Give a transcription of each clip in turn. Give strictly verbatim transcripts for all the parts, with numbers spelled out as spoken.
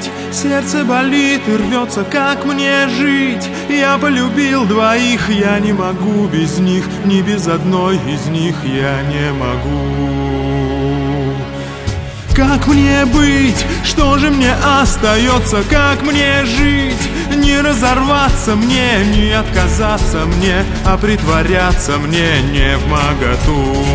быть? Сердце болит и рвется, как мне жить? Я полюбил двоих, я не могу без них, ни без одной из них я не могу. Как мне быть? Что же мне остается? Как мне жить? Не разорваться мне, не отказаться мне, а притворяться мне не вмоготу.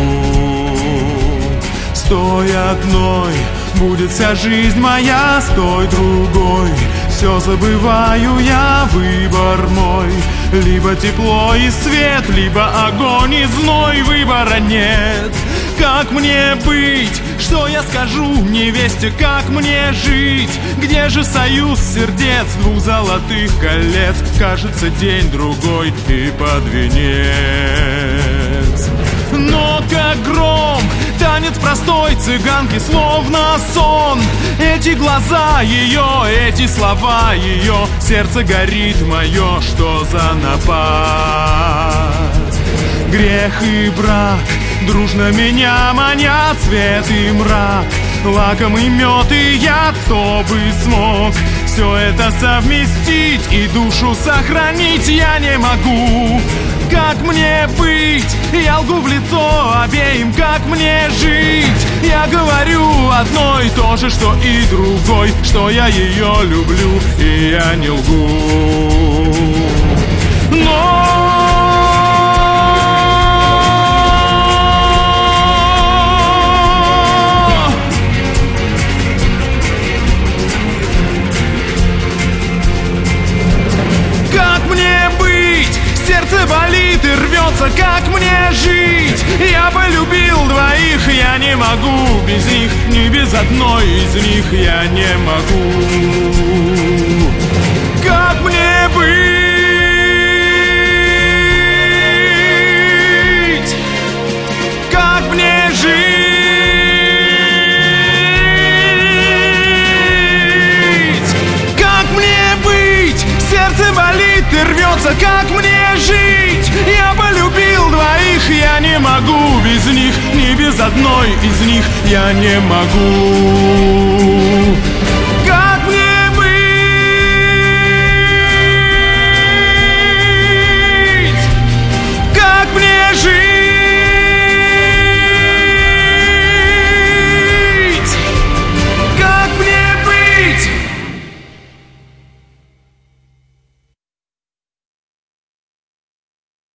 С той одной будет вся жизнь моя, с той другой все забываю я, выбор мой. Либо тепло и свет, либо огонь и зной, выбора нет. Как мне быть? Что я скажу невесте? Как мне жить? Где же союз сердец двух золотых колец? Кажется, день-другой и под венец. Но как гром танец простой цыганки, словно сон. Эти глаза ее, эти слова ее, сердце горит мое, что за напасть? Грех и брак дружно меня манят, свет и мрак, лакомый мед и яд. Кто бы смог все это совместить и душу сохранить? Я не могу. Как мне быть? Я лгу в лицо обеим. Как мне жить? Я говорю одно и то же, что и другой, что я ее люблю, и я не лгу. Но сердце болит и рвется, как мне жить? Я полюбил двоих, я не могу без них, ни без одной из них я не могу. Как мне быть? Как мне жить? Как мне быть? Сердце болит и рвется, как мне жить? Я полюбил двоих, я не могу без них, ни без одной из них я не могу.